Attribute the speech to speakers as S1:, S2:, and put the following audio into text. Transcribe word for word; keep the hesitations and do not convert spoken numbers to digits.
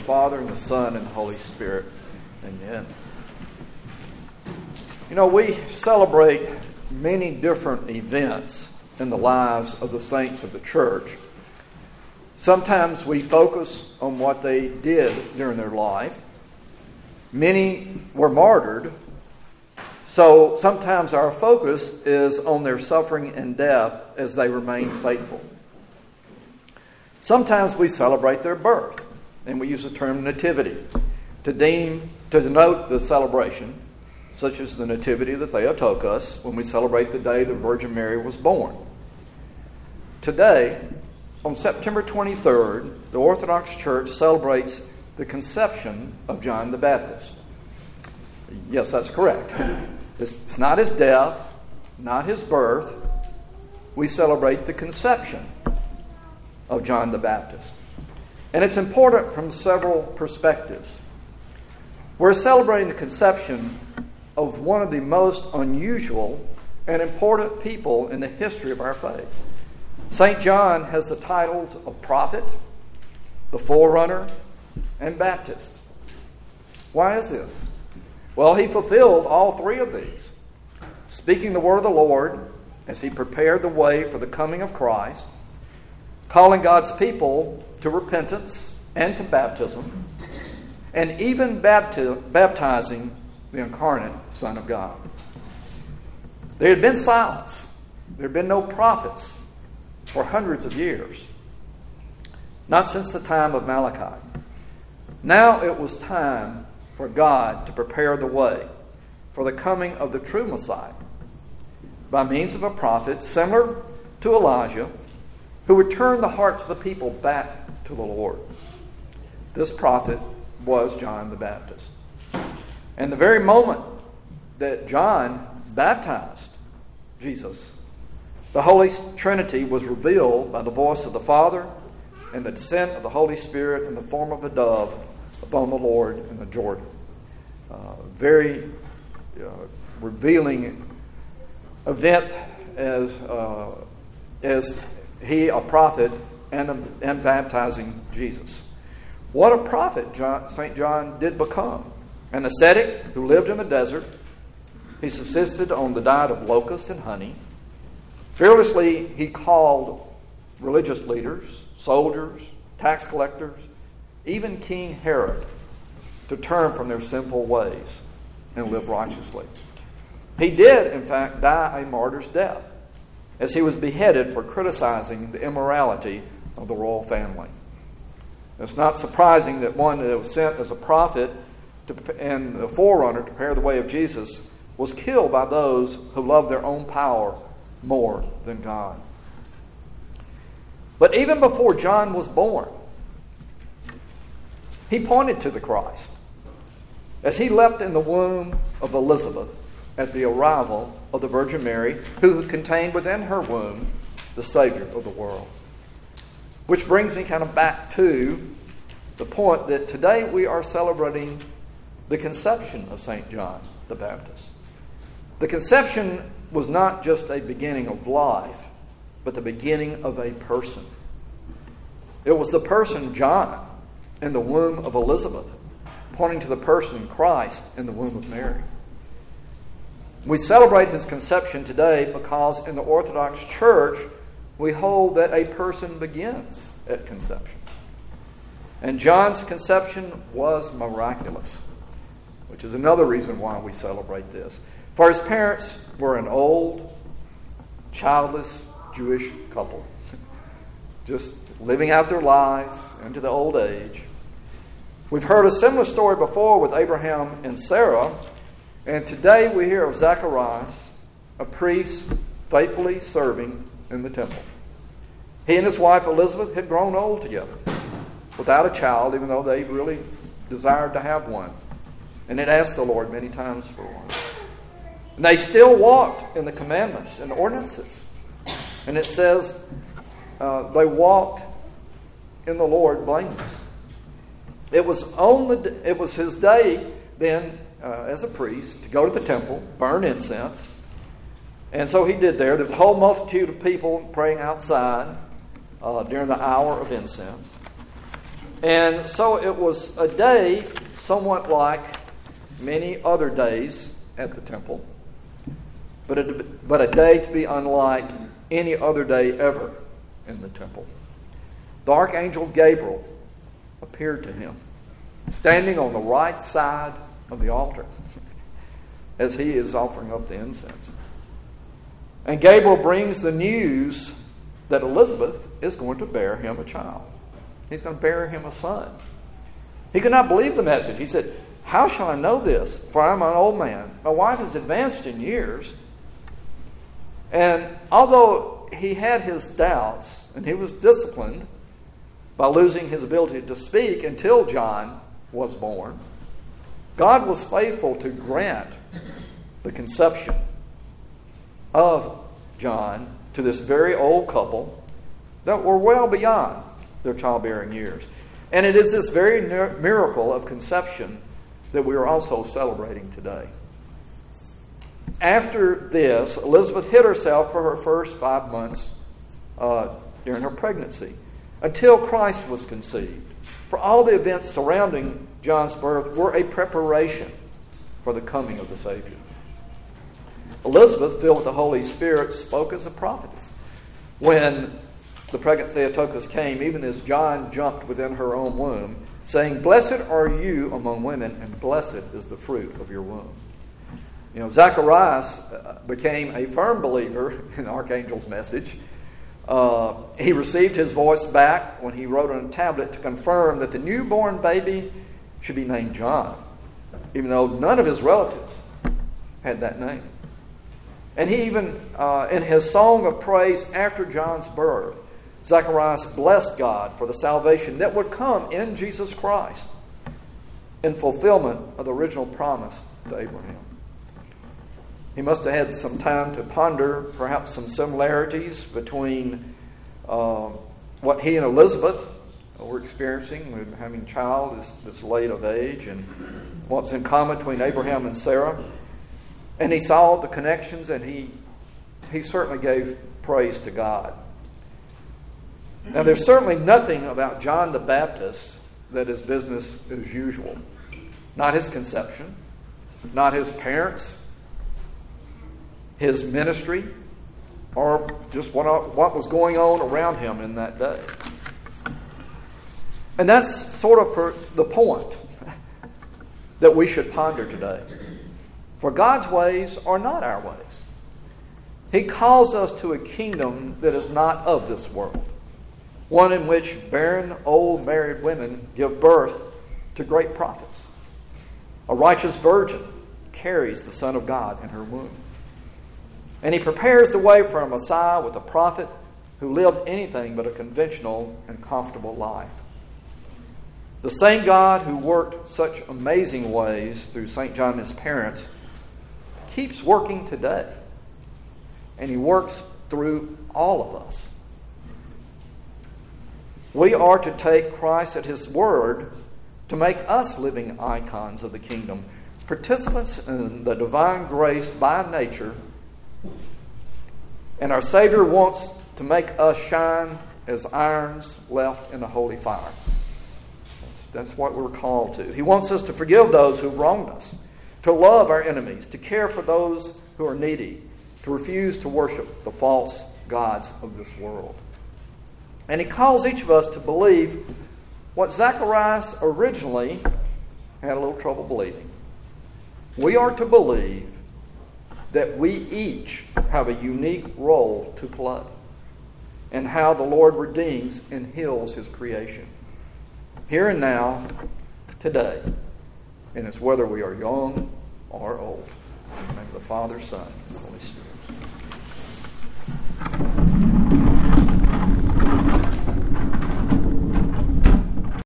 S1: Father, and the Son, and the Holy Spirit. Amen. You know, we celebrate many different events in the lives of the saints of the church. Sometimes we focus on what they did during their life. Many were martyred, so sometimes our focus is on their suffering and death as they remain faithful. Sometimes we celebrate their birth, and we use the term nativity to deem to denote the celebration, such as the Nativity of the Theotokos, when we celebrate the day the Virgin Mary was born. Today, on September twenty-third, the Orthodox Church celebrates the conception of John the Baptist. Yes, that's correct. It's not his death, not his birth. We celebrate the conception of John the Baptist. And it's important from several perspectives. We're celebrating the conception of one of the most unusual and important people in the history of our faith. Saint John has the titles of prophet, the forerunner, and Baptist. Why is this? Well, he fulfilled all three of these, speaking the word of the Lord as he prepared the way for the coming of Christ, calling God's people to repentance and to baptism, and even bapti- baptizing the incarnate Son of God. There had been silence. There had been no prophets for hundreds of years, not since the time of Malachi. Now it was time for God to prepare the way for the coming of the true Messiah by means of a prophet similar to Elijah, who would turn the hearts of the people back to the Lord. This prophet was John the Baptist. And the very moment that John baptized Jesus, the Holy Trinity was revealed by the voice of the Father and the descent of the Holy Spirit in the form of a dove upon the Lord in the Jordan. Uh, very uh, revealing event as uh, as he, a prophet, and, and baptizing Jesus. What a prophet John, Saint John did become. An ascetic who lived in the desert. He subsisted on the diet of locusts and honey. Fearlessly, he called religious leaders, soldiers, tax collectors, even King Herod, to turn from their sinful ways and live righteously. He did, in fact, die a martyr's death as he was beheaded for criticizing the immorality of the royal family. It's not surprising that one that was sent as a prophet to, and the forerunner to prepare the way of Jesus was killed by those who loved their own power more than God. But even before John was born, he pointed to the Christ as he leapt in the womb of Elizabeth at the arrival of the Virgin Mary, who contained within her womb the Savior of the world. Which brings me kind of back to the point that today we are celebrating the conception of Saint John the Baptist. The conception was not just a beginning of life, but the beginning of a person. It was the person John in the womb of Elizabeth, pointing to the person Christ in the womb of Mary. We celebrate his conception today because in the Orthodox Church we hold that a person begins at conception. And John's conception was miraculous, which is another reason why we celebrate this. For his parents were an old, childless Jewish couple, just living out their lives into the old age. We've heard a similar story before with Abraham and Sarah, and today we hear of Zacharias, a priest faithfully serving in the temple. He and his wife Elizabeth had grown old together, without a child, even though they really desired to have one, and had asked the Lord many times for one. And they still walked in the commandments and ordinances. And it says uh, they walked in the Lord blameless. It was on the it was his day then uh, as a priest to go to the temple, burn incense. And so he did there. There's a whole multitude of people praying outside uh, during the hour of incense. And so it was a day somewhat like many other days at the temple, but a, but a day to be unlike any other day ever in the temple. The archangel Gabriel appeared to him, standing on the right side of the altar as he is offering up the incense. And Gabriel brings the news that Elizabeth is going to bear him a child. He's going to bear him a son. He could not believe the message. He said, "How shall I know this? For I'm an old man. My wife is advanced in years." And although he had his doubts, and he was disciplined by losing his ability to speak until John was born, God was faithful to grant the conception of John to this very old couple that were well beyond their childbearing years. And it is this very miracle of conception that we are also celebrating today. After this, Elizabeth hid herself for her first five months uh, during her pregnancy, until Christ was conceived. For all the events surrounding John's birth were a preparation for the coming of the Savior. Elizabeth, filled with the Holy Spirit, spoke as a prophetess. When the pregnant Theotokos came, even as John jumped within her own womb, saying, "Blessed are you among women, and blessed is the fruit of your womb." You know, Zacharias became a firm believer in the archangel's message. Uh, he received his voice back when he wrote on a tablet to confirm that the newborn baby should be named John, even though none of his relatives had that name. And he even, uh, in his song of praise after John's birth, Zacharias blessed God for the salvation that would come in Jesus Christ in fulfillment of the original promise to Abraham. He must have had some time to ponder perhaps some similarities between uh, what he and Elizabeth were experiencing with having a child this, this late of age, and what's in common between Abraham and Sarah. And he saw the connections, and he he certainly gave praise to God. Now, there's certainly nothing about John the Baptist that is business as usual. Not his conception, not his parents, his ministry, or just what, what was going on around him in that day. And that's sort of per, the point that we should ponder today. For God's ways are not our ways. He calls us to a kingdom that is not of this world, one in which barren, old, married women give birth to great prophets. A righteous virgin carries the Son of God in her womb. And he prepares the way for a Messiah with a prophet who lived anything but a conventional and comfortable life. The same God who worked such amazing ways through Saint John and his parents keeps working today. And he works through all of us. We are to take Christ at his word to make us living icons of the kingdom, participants in the divine grace by nature. And our Savior wants to make us shine as irons left in a holy fire. That's, that's what we're called to. He wants us to forgive those who've wronged us, to love our enemies, to care for those who are needy, to refuse to worship the false gods of this world. And he calls each of us to believe what Zacharias originally had a little trouble believing. We are to believe that we each have a unique role to play in how the Lord redeems and heals his creation, here and now, today. And it's whether we are young or old. In the name of the Father, Son, and Holy Spirit.